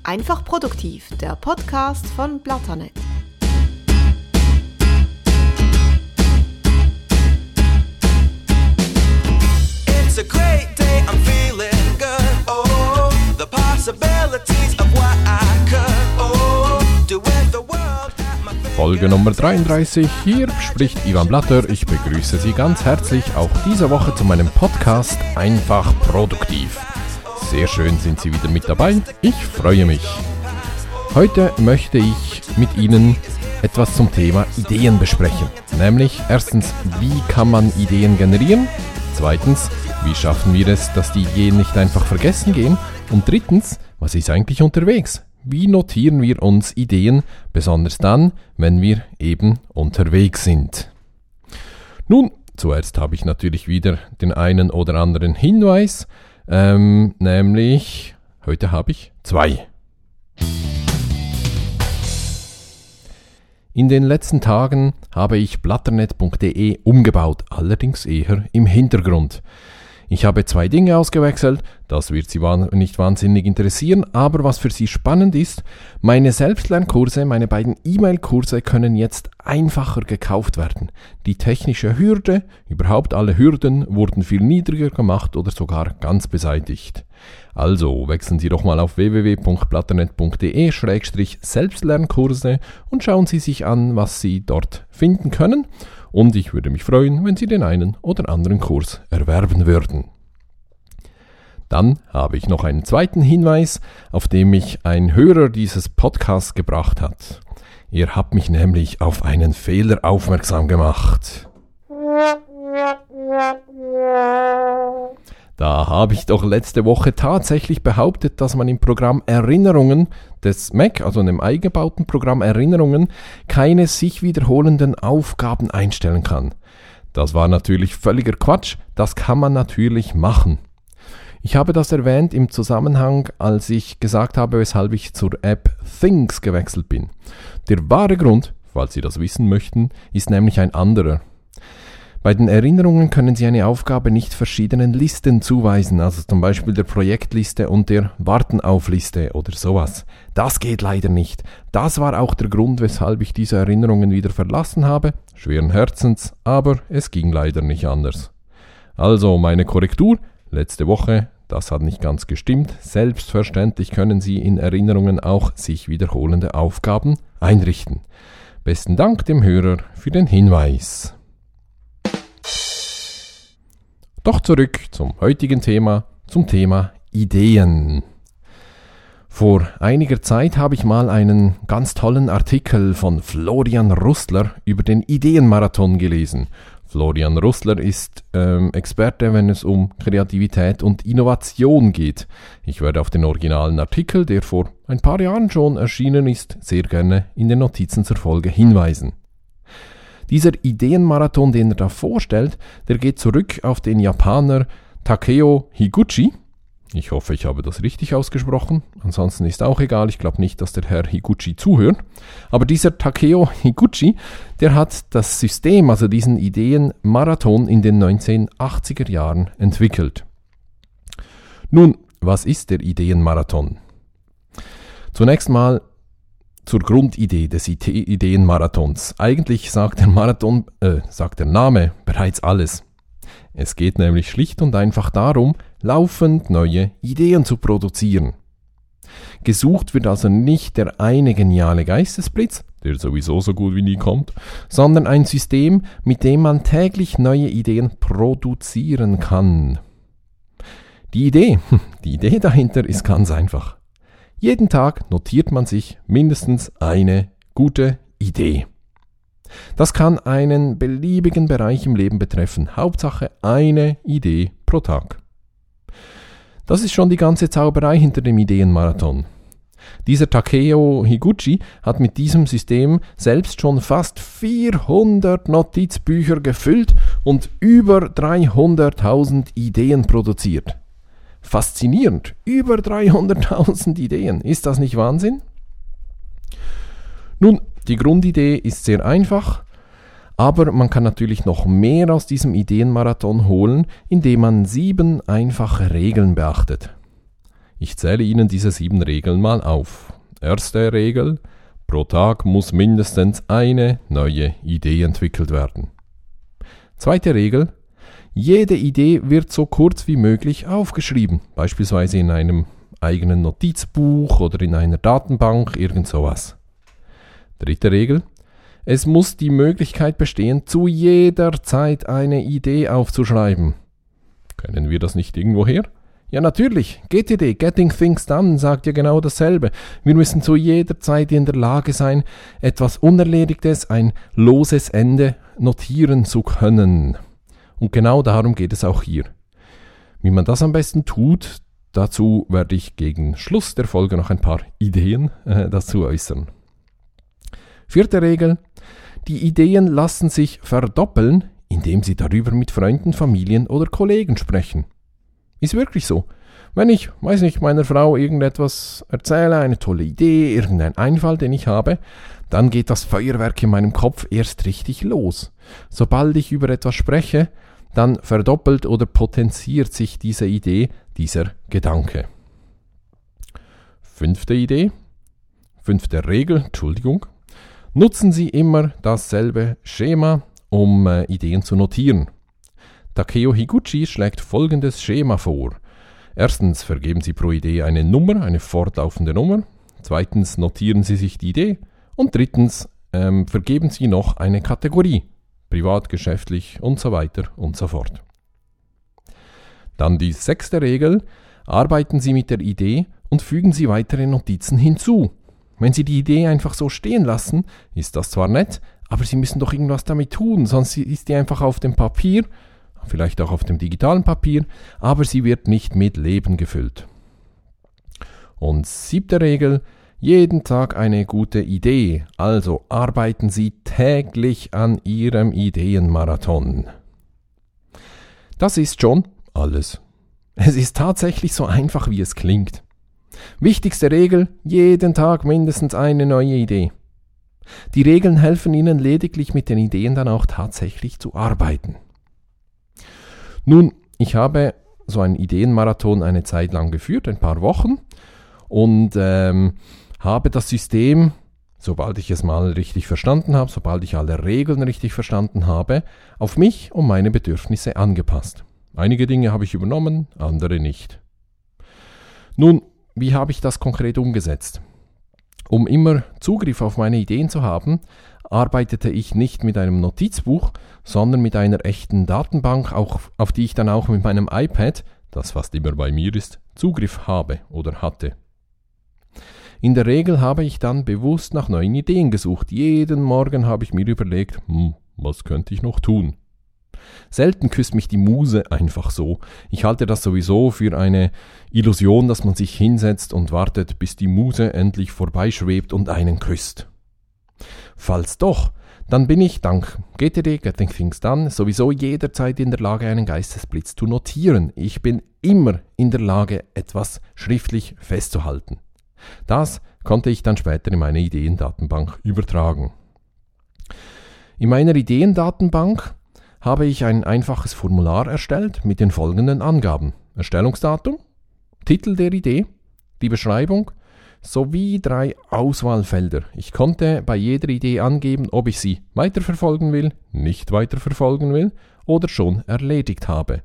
Einfach produktiv, der Podcast von Blatternett. It's a great day, I'm feeling good. Oh, the possibilities of what I could. Oh, do with the world at my fingertips. Folge Nummer 33, hier spricht Ivan Blatter. Ich begrüße Sie ganz herzlich auch diese Woche zu meinem Podcast Einfach produktiv. Sehr schön sind Sie wieder mit dabei, ich freue mich. Heute möchte ich mit Ihnen etwas zum Thema Ideen besprechen. Nämlich erstens, wie kann man Ideen generieren? Zweitens, wie schaffen wir es, dass die Ideen nicht einfach vergessen gehen? Und drittens, was ist eigentlich unterwegs? Wie notieren wir uns Ideen, besonders dann, wenn wir eben unterwegs sind? Nun, zuerst habe ich natürlich wieder den einen oder anderen Hinweis, nämlich heute habe ich 2. In den letzten Tagen habe ich blatternett.de umgebaut, allerdings eher im Hintergrund. Ich habe 2 Dinge ausgewechselt, das wird Sie nicht wahnsinnig interessieren, aber was für Sie spannend ist, meine Selbstlernkurse, meine beiden E-Mail-Kurse können jetzt einfacher gekauft werden. Die technische Hürde, überhaupt alle Hürden, wurden viel niedriger gemacht oder sogar ganz beseitigt. Also wechseln Sie doch mal auf www.blatternett.de/Selbstlernkurse und schauen Sie sich an, was Sie dort finden können. Und ich würde mich freuen, wenn Sie den einen oder anderen Kurs erwerben würden. Dann habe ich noch einen zweiten Hinweis, auf den mich ein Hörer dieses Podcasts gebracht hat. Er hat mich nämlich auf einen Fehler aufmerksam gemacht. Da habe ich doch letzte Woche tatsächlich behauptet, dass man im Programm Erinnerungen des Mac, also in dem eingebauten Programm Erinnerungen, keine sich wiederholenden Aufgaben einstellen kann. Das war natürlich völliger Quatsch, das kann man natürlich machen. Ich habe das erwähnt im Zusammenhang, als ich gesagt habe, weshalb ich zur App Things gewechselt bin. Der wahre Grund, falls Sie das wissen möchten, ist nämlich ein anderer. Bei den Erinnerungen können Sie eine Aufgabe nicht verschiedenen Listen zuweisen, also zum Beispiel der Projektliste und der Warten-auf-Liste oder sowas. Das geht leider nicht. Das war auch der Grund, weshalb ich diese Erinnerungen wieder verlassen habe, schweren Herzens, aber es ging leider nicht anders. Also meine Korrektur, letzte Woche, das hat nicht ganz gestimmt. Selbstverständlich können Sie in Erinnerungen auch sich wiederholende Aufgaben einrichten. Besten Dank dem Hörer für den Hinweis. Doch zurück zum heutigen Thema, zum Thema Ideen. Vor einiger Zeit habe ich mal einen ganz tollen Artikel von Florian Russler über den Ideenmarathon gelesen. Florian Russler ist Experte, wenn es um Kreativität und Innovation geht. Ich werde auf den originalen Artikel, der vor ein paar Jahren schon erschienen ist, sehr gerne in den Notizen zur Folge hinweisen. Dieser Ideenmarathon, den er da vorstellt, der geht zurück auf den Japaner Takeo Higuchi. Ich hoffe, ich habe das richtig ausgesprochen. Ansonsten ist auch egal. Ich glaube nicht, dass der Herr Higuchi zuhört. Aber dieser Takeo Higuchi, der hat das System, also diesen Ideenmarathon in den 1980er Jahren entwickelt. Nun, was ist der Ideenmarathon? Zunächst mal zur Grundidee des Ideenmarathons. Eigentlich sagt der Name bereits alles. Es geht nämlich schlicht und einfach darum, laufend neue Ideen zu produzieren. Gesucht wird also nicht der eine geniale Geistesblitz, der sowieso so gut wie nie kommt, sondern ein System, mit dem man täglich neue Ideen produzieren kann. Die Idee dahinter ist ganz einfach. Jeden Tag notiert man sich mindestens eine gute Idee. Das kann einen beliebigen Bereich im Leben betreffen. Hauptsache eine Idee pro Tag. Das ist schon die ganze Zauberei hinter dem Ideenmarathon. Dieser Takeo Higuchi hat mit diesem System selbst schon fast 400 Notizbücher gefüllt und über 300.000 Ideen produziert. Faszinierend, über 300.000 Ideen. Ist das nicht Wahnsinn? Nun, die Grundidee ist sehr einfach, aber man kann natürlich noch mehr aus diesem Ideenmarathon holen, indem man 7 einfache Regeln beachtet. Ich zähle Ihnen diese 7 Regeln mal auf. Erste Regel: Pro Tag muss mindestens eine neue Idee entwickelt werden. Zweite Regel: Jede Idee wird so kurz wie möglich aufgeschrieben, beispielsweise in einem eigenen Notizbuch oder in einer Datenbank, irgend sowas. Dritte Regel: Es muss die Möglichkeit bestehen, zu jeder Zeit eine Idee aufzuschreiben. Kennen wir das nicht irgendwoher? Ja, natürlich. GTD, Getting Things Done, sagt ja genau dasselbe. Wir müssen zu jeder Zeit in der Lage sein, etwas Unerledigtes, ein loses Ende notieren zu können. Und genau darum geht es auch hier. Wie man das am besten tut, dazu werde ich gegen Schluss der Folge noch ein paar Ideen dazu äußern. Vierte Regel: Die Ideen lassen sich verdoppeln, indem Sie darüber mit Freunden, Familien oder Kollegen sprechen. Ist wirklich so. Wenn ich, meiner Frau irgendetwas erzähle, eine tolle Idee, irgendein Einfall, den ich habe, dann geht das Feuerwerk in meinem Kopf erst richtig los. Sobald ich über etwas spreche, dann verdoppelt oder potenziert sich diese Idee, dieser Gedanke. Fünfte Regel: Nutzen Sie immer dasselbe Schema, um Ideen zu notieren. Takeo Higuchi schlägt folgendes Schema vor. Erstens vergeben Sie pro Idee eine Nummer, eine fortlaufende Nummer. Zweitens notieren Sie sich die Idee. Und drittens vergeben Sie noch eine Kategorie. Privat, geschäftlich und so weiter und so fort. Dann die 6. Regel. Arbeiten Sie mit der Idee und fügen Sie weitere Notizen hinzu. Wenn Sie die Idee einfach so stehen lassen, ist das zwar nett, aber Sie müssen doch irgendwas damit tun, sonst ist die einfach auf dem Papier, vielleicht auch auf dem digitalen Papier, aber sie wird nicht mit Leben gefüllt. Und 7. Regel: Jeden Tag eine gute Idee, also arbeiten Sie täglich an Ihrem Ideenmarathon. Das ist schon alles. Es ist tatsächlich so einfach, wie es klingt. Wichtigste Regel: jeden Tag mindestens eine neue Idee. Die Regeln helfen Ihnen lediglich, mit den Ideen dann auch tatsächlich zu arbeiten. Nun, ich habe so einen Ideenmarathon eine Zeit lang geführt, ein paar Wochen, und habe das System, sobald ich es mal richtig verstanden habe, sobald ich alle Regeln richtig verstanden habe, auf mich und meine Bedürfnisse angepasst. Einige Dinge habe ich übernommen, andere nicht. Nun, wie habe ich das konkret umgesetzt? Um immer Zugriff auf meine Ideen zu haben, arbeitete ich nicht mit einem Notizbuch, sondern mit einer echten Datenbank, auf die ich dann auch mit meinem iPad, das fast immer bei mir ist, Zugriff habe oder hatte. In der Regel habe ich dann bewusst nach neuen Ideen gesucht. Jeden Morgen habe ich mir überlegt, was könnte ich noch tun? Selten küsst mich die Muse einfach so. Ich halte das sowieso für eine Illusion, dass man sich hinsetzt und wartet, bis die Muse endlich vorbeischwebt und einen küsst. Falls doch, dann bin ich dank GTD, Getting Things Done, sowieso jederzeit in der Lage, einen Geistesblitz zu notieren. Ich bin immer in der Lage, etwas schriftlich festzuhalten. Das konnte ich dann später in meine Ideendatenbank übertragen. In meiner Ideendatenbank habe ich ein einfaches Formular erstellt mit den folgenden Angaben: Erstellungsdatum, Titel der Idee, die Beschreibung sowie 3 Auswahlfelder. Ich konnte bei jeder Idee angeben, ob ich sie weiterverfolgen will, nicht weiterverfolgen will oder schon erledigt habe.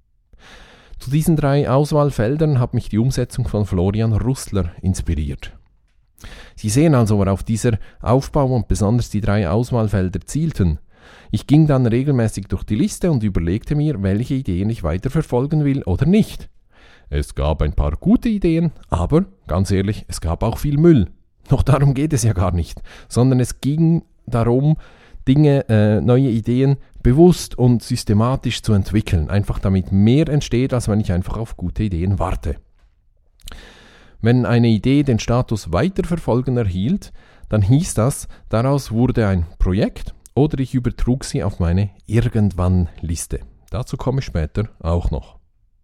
Zu diesen 3 Auswahlfeldern hat mich die Umsetzung von Florian Russler inspiriert. Sie sehen also, worauf dieser Aufbau und besonders die 3 Auswahlfelder zielten. Ich ging dann regelmäßig durch die Liste und überlegte mir, welche Ideen ich weiterverfolgen will oder nicht. Es gab ein paar gute Ideen, aber, ganz ehrlich, es gab auch viel Müll. Doch darum geht es ja gar nicht, sondern es ging darum, neue Ideen bewusst und systematisch zu entwickeln, einfach damit mehr entsteht, als wenn ich einfach auf gute Ideen warte. Wenn eine Idee den Status Weiterverfolgen erhielt, dann hieß das, daraus wurde ein Projekt oder ich übertrug sie auf meine Irgendwann-Liste. Dazu komme ich später auch noch.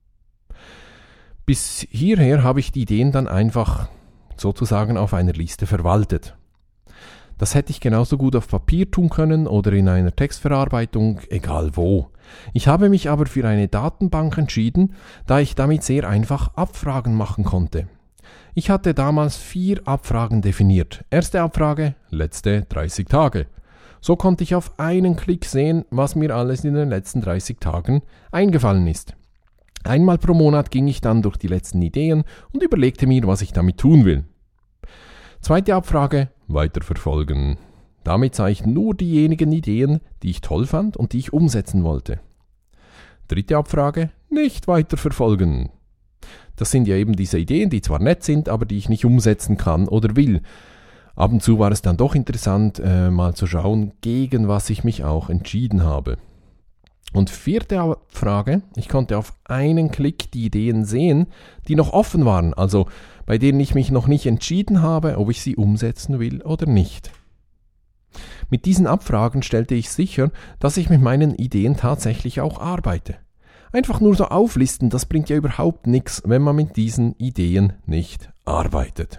Bis hierher habe ich die Ideen dann einfach sozusagen auf einer Liste verwaltet. Das hätte ich genauso gut auf Papier tun können oder in einer Textverarbeitung, egal wo. Ich habe mich aber für eine Datenbank entschieden, da ich damit sehr einfach Abfragen machen konnte. Ich hatte damals 4 Abfragen definiert. Erste Abfrage, letzte 30 Tage. So konnte ich auf einen Klick sehen, was mir alles in den letzten 30 Tagen eingefallen ist. Einmal pro Monat ging ich dann durch die letzten Ideen und überlegte mir, was ich damit tun will. Zweite Abfrage, weiterverfolgen. Damit sah ich nur diejenigen Ideen, die ich toll fand und die ich umsetzen wollte. Dritte Abfrage, nicht weiterverfolgen. Das sind ja eben diese Ideen, die zwar nett sind, aber die ich nicht umsetzen kann oder will. Ab und zu war es dann doch interessant, mal zu schauen, gegen was ich mich auch entschieden habe. Und vierte Abfrage, ich konnte auf einen Klick die Ideen sehen, die noch offen waren, also bei denen ich mich noch nicht entschieden habe, ob ich sie umsetzen will oder nicht. Mit diesen Abfragen stellte ich sicher, dass ich mit meinen Ideen tatsächlich auch arbeite. Einfach nur so auflisten, das bringt ja überhaupt nichts, wenn man mit diesen Ideen nicht arbeitet.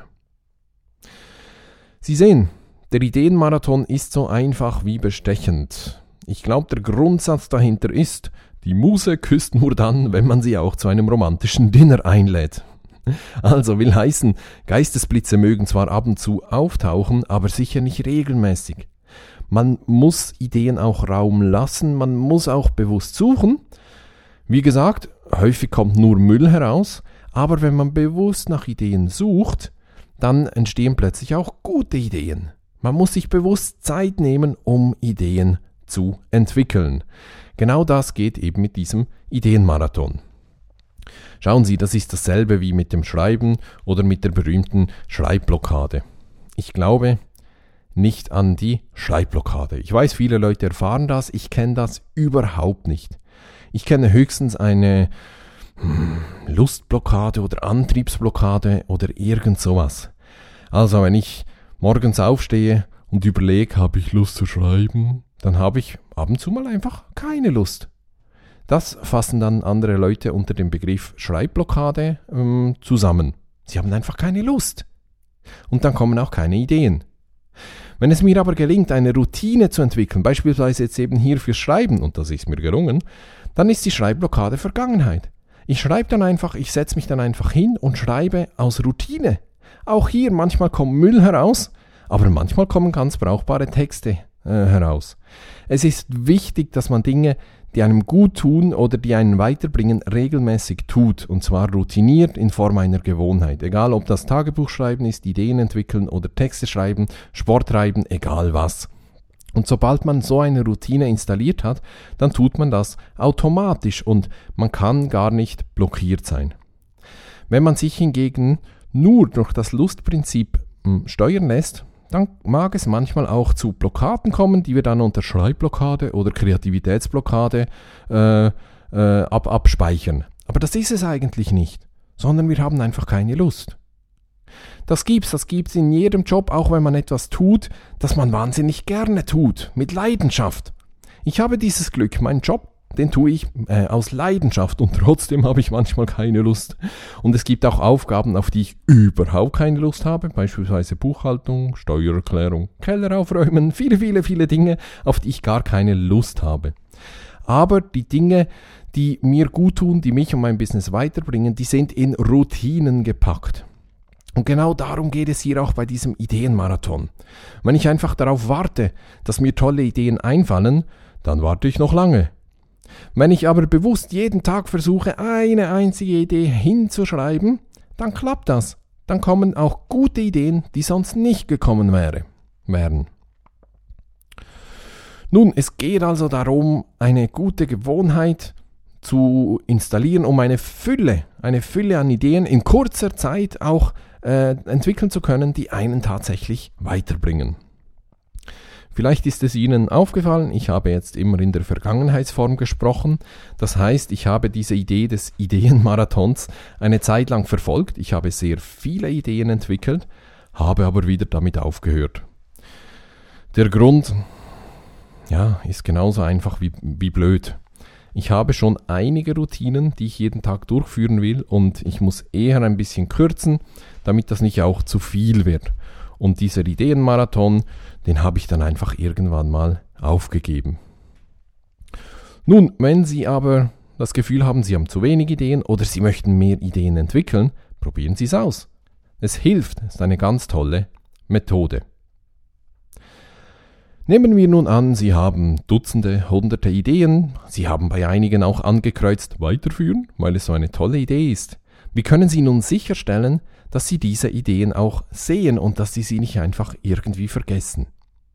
Sie sehen, der Ideenmarathon ist so einfach wie bestechend. Ich glaube, der Grundsatz dahinter ist, die Muse küsst nur dann, wenn man sie auch zu einem romantischen Dinner einlädt. Also will heißen, Geistesblitze mögen zwar ab und zu auftauchen, aber sicher nicht regelmäßig. Man muss Ideen auch Raum lassen, man muss auch bewusst suchen. Wie gesagt, häufig kommt nur Müll heraus, aber wenn man bewusst nach Ideen sucht, dann entstehen plötzlich auch gute Ideen. Man muss sich bewusst Zeit nehmen, um Ideen zu entwickeln. Genau das geht eben mit diesem Ideenmarathon. Schauen Sie, das ist dasselbe wie mit dem Schreiben oder mit der berühmten Schreibblockade. Ich glaube nicht an die Schreibblockade. Ich weiß, viele Leute erfahren das, ich kenne das überhaupt nicht. Ich kenne höchstens eine Lustblockade oder Antriebsblockade oder irgend sowas. Also wenn ich morgens aufstehe und überlege, habe ich Lust zu schreiben, dann habe ich ab und zu mal einfach keine Lust. Das fassen dann andere Leute unter dem Begriff Schreibblockade zusammen. Sie haben einfach keine Lust. Und dann kommen auch keine Ideen. Wenn es mir aber gelingt, eine Routine zu entwickeln, beispielsweise jetzt eben hier fürs Schreiben, und das ist mir gelungen, dann ist die Schreibblockade Vergangenheit. Ich schreibe dann einfach, ich setze mich dann einfach hin und schreibe aus Routine. Auch hier, manchmal kommt Müll heraus, aber manchmal kommen ganz brauchbare Texte heraus. Es ist wichtig, dass man Dinge, die einem gut tun oder die einen weiterbringen, regelmäßig tut, und zwar routiniert in Form einer Gewohnheit. Egal, ob das Tagebuchschreiben ist, Ideen entwickeln oder Texte schreiben, Sport treiben, egal was. Und sobald man so eine Routine installiert hat, dann tut man das automatisch und man kann gar nicht blockiert sein. Wenn man sich hingegen nur durch das Lustprinzip steuern lässt, dann mag es manchmal auch zu Blockaden kommen, die wir dann unter Schreibblockade oder Kreativitätsblockade abspeichern. Aber das ist es eigentlich nicht, sondern wir haben einfach keine Lust. Das gibt's in jedem Job, auch wenn man etwas tut, das man wahnsinnig gerne tut, mit Leidenschaft. Ich habe dieses Glück, meinen Job, den tue ich aus Leidenschaft und trotzdem habe ich manchmal keine Lust. Und es gibt auch Aufgaben, auf die ich überhaupt keine Lust habe, beispielsweise Buchhaltung, Steuererklärung, Keller aufräumen, viele Dinge, auf die ich gar keine Lust habe. Aber die Dinge, die mir gut tun, die mich und mein Business weiterbringen, die sind in Routinen gepackt. Und genau darum geht es hier auch bei diesem Ideenmarathon. Wenn ich einfach darauf warte, dass mir tolle Ideen einfallen, dann warte ich noch lange. Wenn ich aber bewusst jeden Tag versuche, eine einzige Idee hinzuschreiben, dann klappt das. Dann kommen auch gute Ideen, die sonst nicht gekommen wären. Nun, es geht also darum, eine gute Gewohnheit zu installieren, um eine Fülle an Ideen in kurzer Zeit auch entwickeln zu können, die einen tatsächlich weiterbringen. Vielleicht ist es Ihnen aufgefallen, ich habe jetzt immer in der Vergangenheitsform gesprochen. Das heißt, ich habe diese Idee des Ideenmarathons eine Zeit lang verfolgt. Ich habe sehr viele Ideen entwickelt, habe aber wieder damit aufgehört. Der Grund, ist genauso einfach wie blöd. Ich habe schon einige Routinen, die ich jeden Tag durchführen will und ich muss eher ein bisschen kürzen, damit das nicht auch zu viel wird. Und dieser Ideenmarathon, den habe ich dann einfach irgendwann mal aufgegeben. Nun, wenn Sie aber das Gefühl haben, Sie haben zu wenig Ideen oder Sie möchten mehr Ideen entwickeln, probieren Sie es aus. Es hilft, es ist eine ganz tolle Methode. Nehmen wir nun an, Sie haben Dutzende, Hunderte Ideen. Sie haben bei einigen auch angekreuzt, weiterführen, weil es so eine tolle Idee ist. Wie können Sie nun sicherstellen, dass Sie diese Ideen auch sehen und dass Sie sie nicht einfach irgendwie vergessen?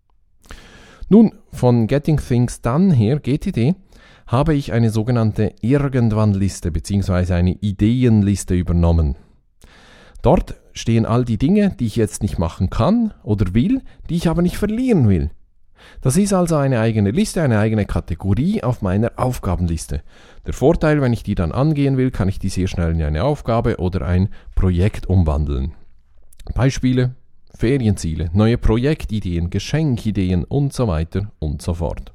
Nun, von Getting Things Done her, GTD, habe ich eine sogenannte Irgendwann-Liste bzw. eine Ideenliste übernommen. Dort stehen all die Dinge, die ich jetzt nicht machen kann oder will, die ich aber nicht verlieren will. Das ist also eine eigene Liste, eine eigene Kategorie auf meiner Aufgabenliste. Der Vorteil, wenn ich die dann angehen will, kann ich die sehr schnell in eine Aufgabe oder ein Projekt umwandeln. Beispiele: Ferienziele, neue Projektideen, Geschenkideen und so weiter und so fort.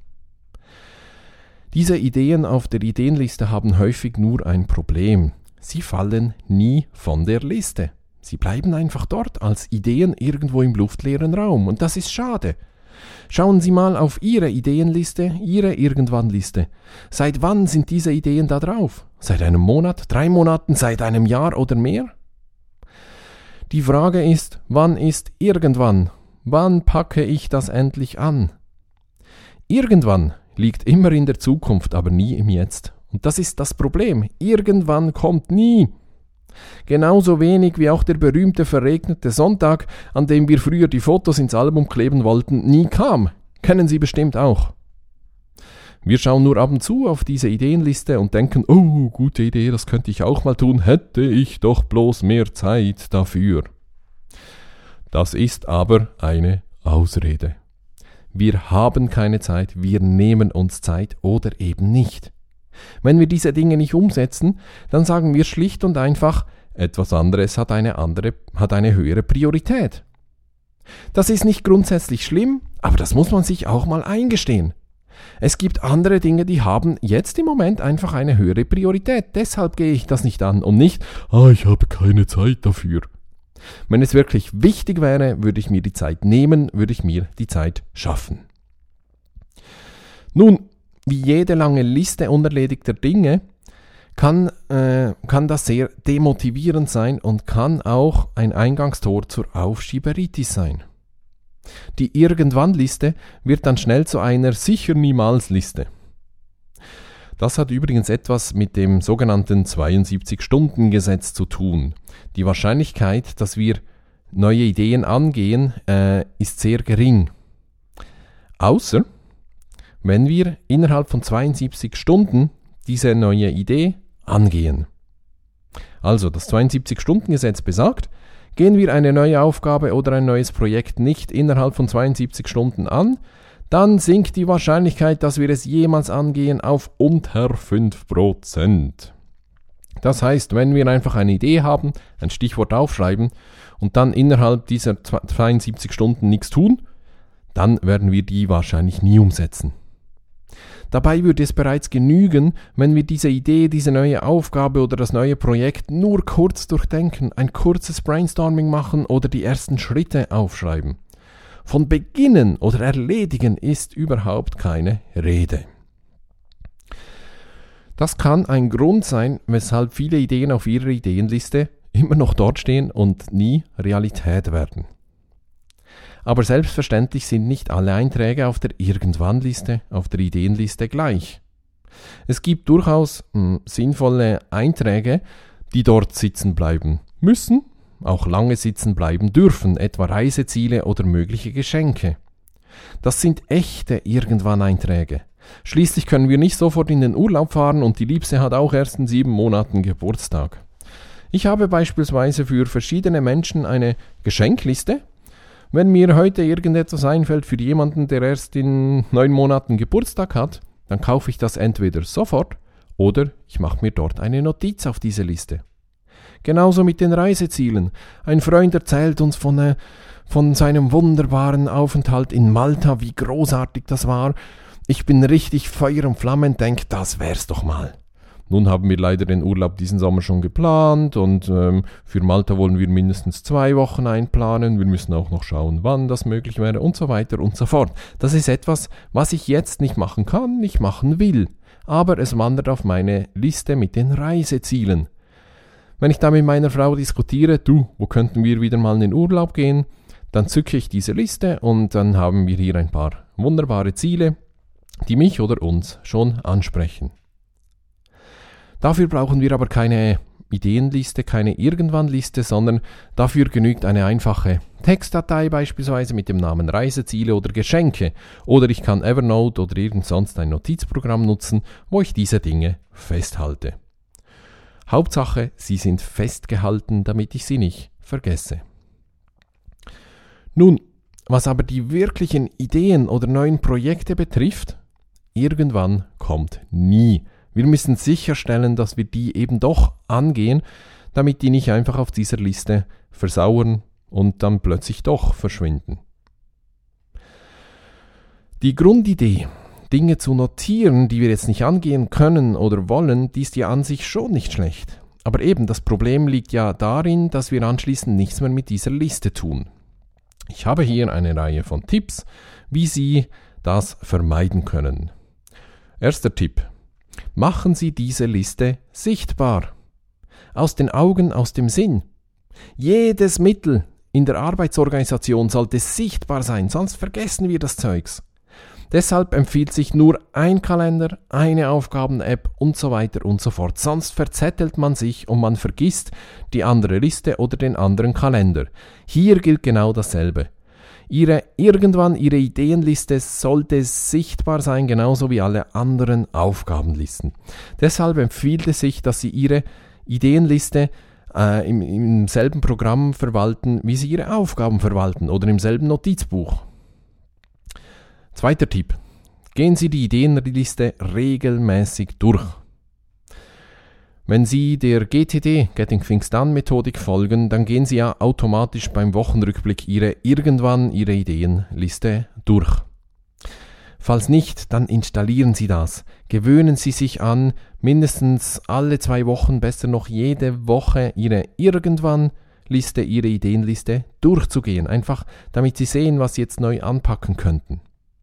Diese Ideen auf der Ideenliste haben häufig nur ein Problem. Sie fallen nie von der Liste. Sie bleiben einfach dort als Ideen irgendwo im luftleeren Raum und das ist schade. Schauen Sie mal auf Ihre Ideenliste, Ihre Irgendwann-Liste. Seit wann sind diese Ideen da drauf? Seit einem Monat, 3 Monaten, seit einem Jahr oder mehr? Die Frage ist, wann ist irgendwann? Wann packe ich das endlich an? Irgendwann liegt immer in der Zukunft, aber nie im Jetzt. Und das ist das Problem. Irgendwann kommt nie. Genauso wenig wie auch der berühmte verregnete Sonntag, an dem wir früher die Fotos ins Album kleben wollten, nie kam. Kennen Sie bestimmt auch. Wir schauen nur ab und zu auf diese Ideenliste und denken, oh, gute Idee, das könnte ich auch mal tun, hätte ich doch bloß mehr Zeit dafür. Das ist aber eine Ausrede. Wir haben keine Zeit, wir nehmen uns Zeit oder eben nicht. Wenn wir diese Dinge nicht umsetzen, dann sagen wir schlicht und einfach, etwas anderes hat eine höhere Priorität. Das ist nicht grundsätzlich schlimm, aber das muss man sich auch mal eingestehen. Es gibt andere Dinge, die haben jetzt im Moment einfach eine höhere Priorität. Deshalb gehe ich das nicht an und nicht, ich habe keine Zeit dafür. Wenn es wirklich wichtig wäre, würde ich mir die Zeit nehmen, würde ich mir die Zeit schaffen. Nun, wie jede lange Liste unerledigter Dinge kann das sehr demotivierend sein und kann auch ein Eingangstor zur Aufschieberitis sein. Die Irgendwann-Liste wird dann schnell zu einer Sicher-Niemals-Liste. Das hat übrigens etwas mit dem sogenannten 72-Stunden-Gesetz zu tun. Die Wahrscheinlichkeit, dass wir neue Ideen angehen, ist sehr gering. Außer wenn wir innerhalb von 72 Stunden diese neue Idee angehen. Also das 72-Stunden-Gesetz besagt, gehen wir eine neue Aufgabe oder ein neues Projekt nicht innerhalb von 72 Stunden an, dann sinkt die Wahrscheinlichkeit, dass wir es jemals angehen, auf unter 5%. Das heißt, wenn wir einfach eine Idee haben, ein Stichwort aufschreiben und dann innerhalb dieser 72 Stunden nichts tun, dann werden wir die wahrscheinlich nie umsetzen. Dabei würde es bereits genügen, wenn wir diese Idee, diese neue Aufgabe oder das neue Projekt nur kurz durchdenken, ein kurzes Brainstorming machen oder die ersten Schritte aufschreiben. Von Beginnen oder Erledigen ist überhaupt keine Rede. Das kann ein Grund sein, weshalb viele Ideen auf Ihrer Ideenliste immer noch dort stehen und nie Realität werden. Aber selbstverständlich sind nicht alle Einträge auf der Irgendwann-Liste, auf der Ideenliste gleich. Es gibt durchaus sinnvolle Einträge, die dort sitzen bleiben müssen, auch lange sitzen bleiben dürfen, etwa Reiseziele oder mögliche Geschenke. Das sind echte Irgendwann-Einträge. Schließlich können wir nicht sofort in den Urlaub fahren und die Liebste hat auch erst in 7 Monaten Geburtstag. Ich habe beispielsweise für verschiedene Menschen eine Geschenkliste. Wenn mir heute irgendetwas einfällt für jemanden, der erst in 9 Monaten Geburtstag hat, dann kaufe ich das entweder sofort oder ich mache mir dort eine Notiz auf diese Liste. Genauso mit den Reisezielen. Ein Freund erzählt uns von seinem wunderbaren Aufenthalt in Malta, wie großartig das war. Ich bin richtig Feuer und Flamme und denke, das wär's doch mal. Nun haben wir leider den Urlaub diesen Sommer schon geplant und für Malta wollen wir mindestens 2 Wochen einplanen. Wir müssen auch noch schauen, wann das möglich wäre und so weiter und so fort. Das ist etwas, was ich jetzt nicht machen kann, nicht machen will. Aber es wandert auf meine Liste mit den Reisezielen. Wenn ich da mit meiner Frau diskutiere, wo könnten wir wieder mal in den Urlaub gehen, dann zücke ich diese Liste und dann haben wir hier ein paar wunderbare Ziele, die mich oder uns schon ansprechen. Dafür brauchen wir aber keine Ideenliste, keine Irgendwann-Liste, sondern dafür genügt eine einfache Textdatei beispielsweise mit dem Namen Reiseziele oder Geschenke. Oder ich kann Evernote oder irgend sonst ein Notizprogramm nutzen, wo ich diese Dinge festhalte. Hauptsache, sie sind festgehalten, damit ich sie nicht vergesse. Nun, was aber die wirklichen Ideen oder neuen Projekte betrifft, irgendwann kommt nie. Wir müssen sicherstellen, dass wir die eben doch angehen, damit die nicht einfach auf dieser Liste versauern und dann plötzlich doch verschwinden. Die Grundidee, Dinge zu notieren, die wir jetzt nicht angehen können oder wollen, die ist ja an sich schon nicht schlecht. Aber eben, das Problem liegt ja darin, dass wir anschließend nichts mehr mit dieser Liste tun. Ich habe hier eine Reihe von Tipps, wie Sie das vermeiden können. Erster Tipp. Machen Sie diese Liste sichtbar. Aus den Augen, aus dem Sinn. Jedes Mittel in der Arbeitsorganisation sollte sichtbar sein, sonst vergessen wir das Zeugs. Deshalb empfiehlt sich nur ein Kalender, eine Aufgaben-App und so weiter und so fort. Sonst verzettelt man sich und man vergisst die andere Liste oder den anderen Kalender. Hier gilt genau dasselbe. Ihre Ideenliste sollte sichtbar sein, genauso wie alle anderen Aufgabenlisten. Deshalb empfiehlt es sich, dass Sie Ihre Ideenliste im selben Programm verwalten, wie Sie Ihre Aufgaben verwalten oder im selben Notizbuch. Zweiter Tipp. Gehen Sie die Ideenliste regelmäßig durch. Wenn Sie der GTD, Getting Things Done Methodik folgen, dann gehen Sie ja automatisch beim Wochenrückblick Ihre Ideenliste durch. Falls nicht, dann installieren Sie das. Gewöhnen Sie sich an, mindestens alle 2 Wochen, besser noch jede Woche Ihre Ideenliste durchzugehen. Einfach, damit Sie sehen, was Sie jetzt neu anpacken könnten.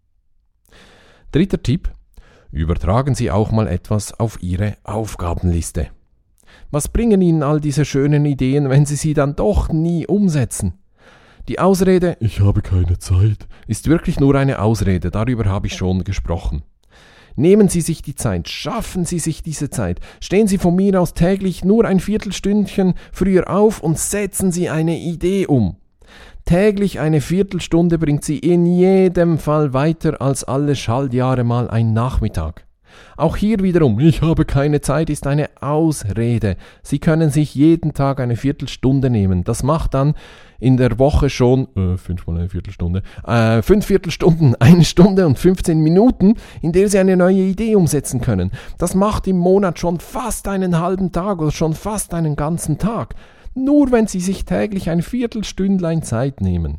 Dritter Tipp. Übertragen Sie auch mal etwas auf Ihre Aufgabenliste. Was bringen Ihnen all diese schönen Ideen, wenn Sie sie dann doch nie umsetzen? Die Ausrede, ich habe keine Zeit, ist wirklich nur eine Ausrede, darüber habe ich schon gesprochen. Nehmen Sie sich die Zeit, schaffen Sie sich diese Zeit, stehen Sie von mir aus täglich nur ein Viertelstündchen früher auf und setzen Sie eine Idee um. Täglich eine Viertelstunde bringt Sie in jedem Fall weiter als alle Schaltjahre mal ein Nachmittag. Auch hier wiederum, ich habe keine Zeit, ist eine Ausrede. Sie können sich jeden Tag eine Viertelstunde nehmen. Das macht dann in der Woche schon 5 mal eine Viertelstunde, 5 Viertelstunden, 1 Stunde und 15 Minuten, in der Sie eine neue Idee umsetzen können. Das macht im Monat schon fast einen halben Tag oder schon fast einen ganzen Tag. Nur wenn Sie sich täglich ein Viertelstündlein Zeit nehmen.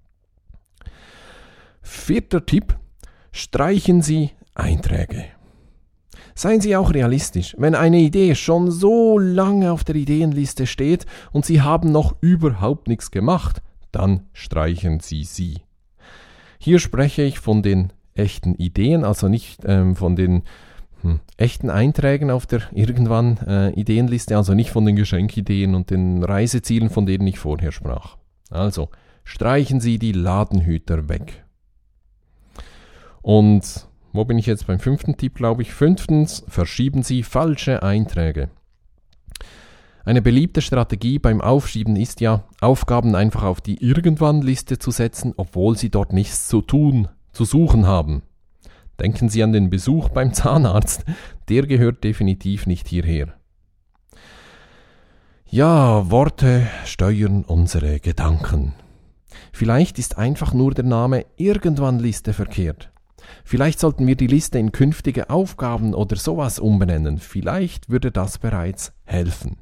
Vierter Tipp. Streichen Sie Einträge. Seien Sie auch realistisch. Wenn eine Idee schon so lange auf der Ideenliste steht und Sie haben noch überhaupt nichts gemacht, dann streichen Sie sie. Hier spreche ich von den echten Ideen, also nicht von den echten Einträgen auf der Ideenliste, also nicht von den Geschenkideen und den Reisezielen, von denen ich vorher sprach. Also, streichen Sie die Ladenhüter weg. Und wo bin ich jetzt beim 5. Tipp, glaube ich? 5. Verschieben Sie falsche Einträge. Eine beliebte Strategie beim Aufschieben ist ja, Aufgaben einfach auf die Irgendwann-Liste zu setzen, obwohl sie dort nichts zu suchen haben. Denken Sie an den Besuch beim Zahnarzt, der gehört definitiv nicht hierher. Ja, Worte steuern unsere Gedanken. Vielleicht ist einfach nur der Name Irgendwann-Liste verkehrt. Vielleicht sollten wir die Liste in künftige Aufgaben oder sowas umbenennen. Vielleicht würde das bereits helfen.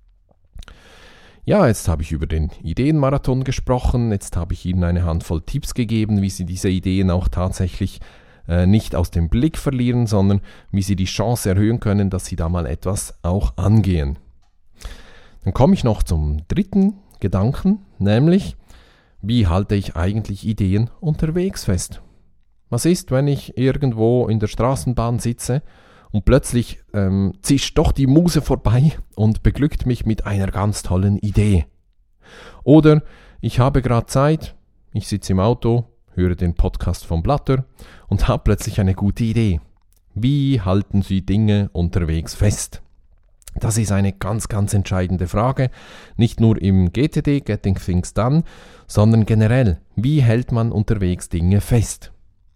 Ja, jetzt habe ich über den Ideenmarathon gesprochen. Jetzt habe ich Ihnen eine Handvoll Tipps gegeben, wie Sie diese Ideen auch tatsächlich nicht aus dem Blick verlieren, sondern wie Sie die Chance erhöhen können, dass Sie da mal etwas auch angehen. Dann komme ich noch zum dritten Gedanken, nämlich, wie halte ich eigentlich Ideen unterwegs fest? Was ist, wenn ich irgendwo in der Straßenbahn sitze und plötzlich zischt doch die Muse vorbei und beglückt mich mit einer ganz tollen Idee? Oder ich habe gerade Zeit, ich sitze im Auto, höre den Podcast von Blatter und habe plötzlich eine gute Idee. Wie halten Sie Dinge unterwegs fest? Das ist eine ganz, ganz entscheidende Frage, nicht nur im GTD, Getting Things Done, sondern generell, wie hält man unterwegs Dinge fest?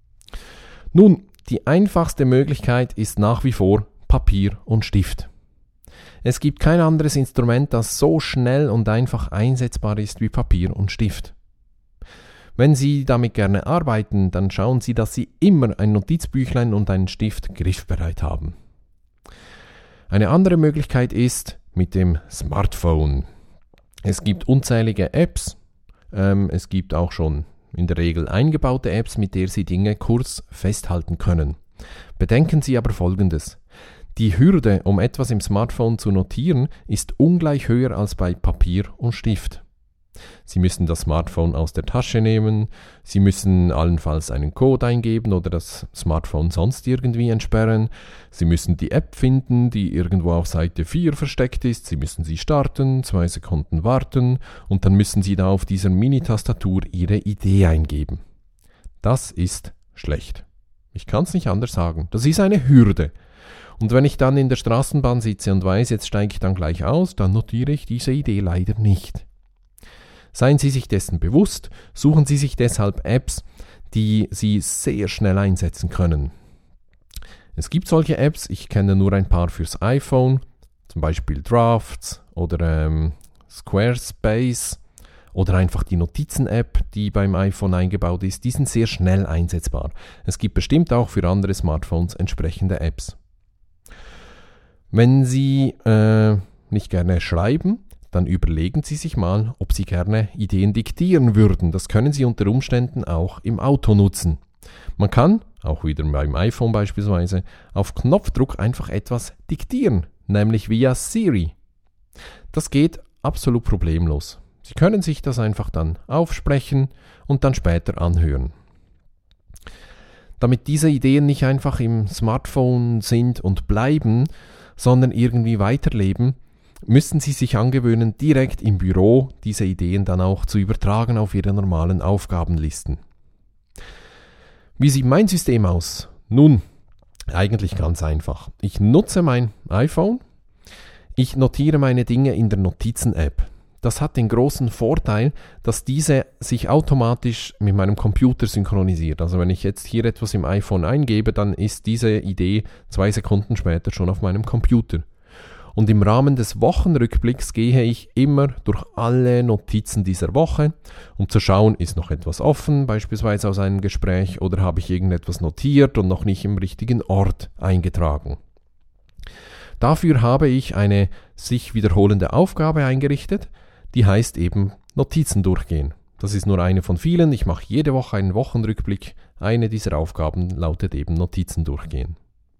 Nun, die einfachste Möglichkeit ist nach wie vor Papier und Stift. Es gibt kein anderes Instrument, das so schnell und einfach einsetzbar ist wie Papier und Stift. Wenn Sie damit gerne arbeiten, dann schauen Sie, dass Sie immer ein Notizbüchlein und einen Stift griffbereit haben. Eine andere Möglichkeit ist mit dem Smartphone. Es gibt unzählige Apps, es gibt auch schon in der Regel eingebaute Apps, mit der Sie Dinge kurz festhalten können. Bedenken Sie aber Folgendes: Die Hürde, um etwas im Smartphone zu notieren, ist ungleich höher als bei Papier und Stift. Sie müssen das Smartphone aus der Tasche nehmen, Sie müssen allenfalls einen Code eingeben oder das Smartphone sonst irgendwie entsperren, Sie müssen die App finden, die irgendwo auf Seite 4 versteckt ist, Sie müssen sie starten, 2 Sekunden warten und dann müssen Sie da auf dieser Mini-Tastatur Ihre Idee eingeben. Das ist schlecht. Ich kann es nicht anders sagen. Das ist eine Hürde. Und wenn ich dann in der Straßenbahn sitze und weiß, jetzt steige ich dann gleich aus, dann notiere ich diese Idee leider nicht. Seien Sie sich dessen bewusst, suchen Sie sich deshalb Apps, die Sie sehr schnell einsetzen können. Es gibt solche Apps, ich kenne nur ein paar fürs iPhone, zum Beispiel Drafts oder Squarespace oder einfach die Notizen-App, die beim iPhone eingebaut ist, die sind sehr schnell einsetzbar. Es gibt bestimmt auch für andere Smartphones entsprechende Apps. Wenn Sie nicht gerne schreiben, dann überlegen Sie sich mal, ob Sie gerne Ideen diktieren würden. Das können Sie unter Umständen auch im Auto nutzen. Man kann, auch wieder beim iPhone beispielsweise, auf Knopfdruck einfach etwas diktieren, nämlich via Siri. Das geht absolut problemlos. Sie können sich das einfach dann aufsprechen und dann später anhören. Damit diese Ideen nicht einfach im Smartphone sind und bleiben, sondern irgendwie weiterleben, müssen Sie sich angewöhnen, direkt im Büro diese Ideen dann auch zu übertragen auf Ihre normalen Aufgabenlisten. Wie sieht mein System aus? Nun, eigentlich ganz einfach. Ich nutze mein iPhone, ich notiere meine Dinge in der Notizen-App. Das hat den großen Vorteil, dass diese sich automatisch mit meinem Computer synchronisiert. Also wenn ich jetzt hier etwas im iPhone eingebe, dann ist diese Idee 2 Sekunden später schon auf meinem Computer. Und im Rahmen des Wochenrückblicks gehe ich immer durch alle Notizen dieser Woche, um zu schauen, ist noch etwas offen, beispielsweise aus einem Gespräch, oder habe ich irgendetwas notiert und noch nicht im richtigen Ort eingetragen. Dafür habe ich eine sich wiederholende Aufgabe eingerichtet, die heißt eben Notizen durchgehen. Das ist nur eine von vielen, ich mache jede Woche einen Wochenrückblick, eine dieser Aufgaben lautet eben Notizen durchgehen.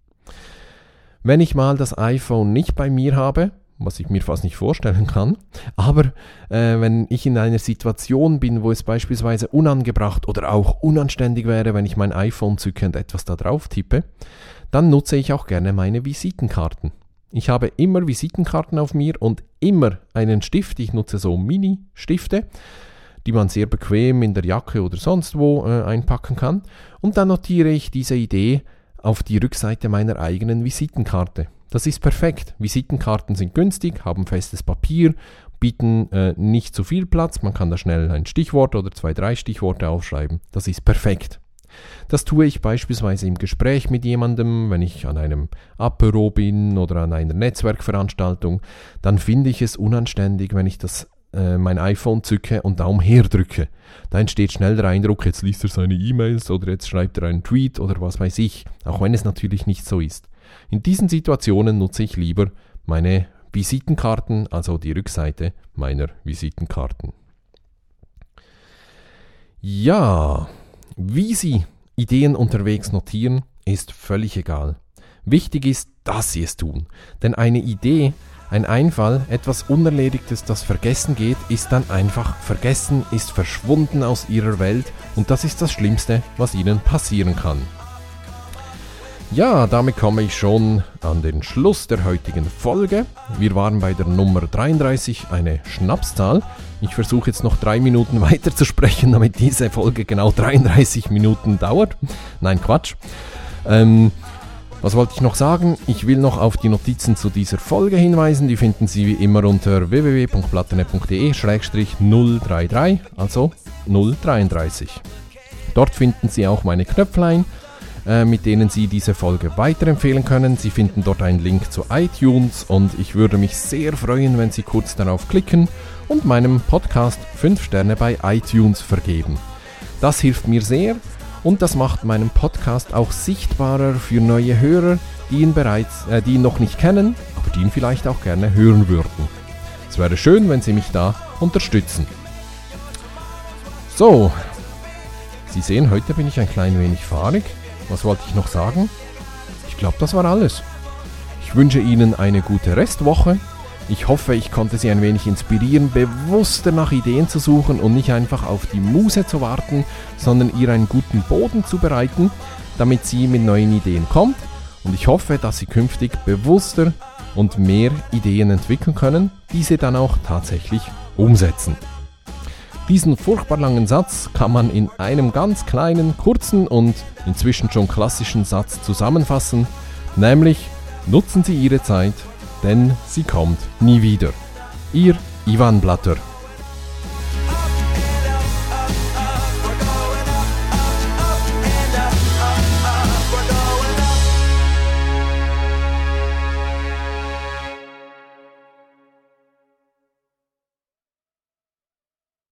Wenn ich mal das iPhone nicht bei mir habe, was ich mir fast nicht vorstellen kann, aber wenn ich in einer Situation bin, wo es beispielsweise unangebracht oder auch unanständig wäre, wenn ich mein iPhone zücke und etwas da drauf tippe, dann nutze ich auch gerne meine Visitenkarten. Ich habe immer Visitenkarten auf mir und immer einen Stift. Ich nutze so Mini-Stifte, die man sehr bequem in der Jacke oder sonst wo einpacken kann. Und dann notiere ich diese Idee auf die Rückseite meiner eigenen Visitenkarte. Das ist perfekt. Visitenkarten sind günstig, haben festes Papier, bieten nicht zu viel Platz. Man kann da schnell ein Stichwort oder 2, 3 Stichworte aufschreiben. Das ist perfekt. Das tue ich beispielsweise im Gespräch mit jemandem, wenn ich an einem Apéro bin oder an einer Netzwerkveranstaltung, dann finde ich es unanständig, wenn ich mein iPhone zücke und da umherdrücke. Da entsteht schnell der Eindruck, jetzt liest er seine E-Mails oder jetzt schreibt er einen Tweet oder was weiß ich, auch wenn es natürlich nicht so ist. In diesen Situationen nutze ich lieber meine Visitenkarten, also die Rückseite meiner Visitenkarten. Ja, wie Sie Ideen unterwegs notieren, ist völlig egal. Wichtig ist, dass Sie es tun. Denn eine Idee, ein Einfall, etwas Unerledigtes, das vergessen geht, ist dann einfach vergessen, ist verschwunden aus Ihrer Welt und das ist das Schlimmste, was Ihnen passieren kann. Ja, damit komme ich schon an den Schluss der heutigen Folge. Wir waren bei der Nummer 33, eine Schnapszahl. Ich versuche jetzt noch 3 Minuten weiter zu sprechen, damit diese Folge genau 33 Minuten dauert. Nein, Quatsch. Was wollte ich noch sagen? Ich will noch auf die Notizen zu dieser Folge hinweisen. Die finden Sie wie immer unter www.platanet.de/033, also 033. Dort finden Sie auch meine Knöpflein, mit denen Sie diese Folge weiterempfehlen können. Sie finden dort einen Link zu iTunes und ich würde mich sehr freuen, wenn Sie kurz darauf klicken und meinem Podcast 5 Sterne bei iTunes vergeben. Das hilft mir sehr. Und das macht meinen Podcast auch sichtbarer für neue Hörer, die ihn noch nicht kennen, aber die ihn vielleicht auch gerne hören würden. Es wäre schön, wenn Sie mich da unterstützen. So, Sie sehen, heute bin ich ein klein wenig fahrig. Was wollte ich noch sagen? Ich glaube, das war alles. Ich wünsche Ihnen eine gute Restwoche. Ich hoffe, ich konnte Sie ein wenig inspirieren, bewusster nach Ideen zu suchen und nicht einfach auf die Muse zu warten, sondern ihr einen guten Boden zu bereiten, damit sie mit neuen Ideen kommt. Und ich hoffe, dass Sie künftig bewusster und mehr Ideen entwickeln können, diese dann auch tatsächlich umsetzen. Diesen furchtbar langen Satz kann man in einem ganz kleinen, kurzen und inzwischen schon klassischen Satz zusammenfassen, nämlich: Nutzen Sie Ihre Zeit, denn sie kommt nie wieder. Ihr Ivan Blatter.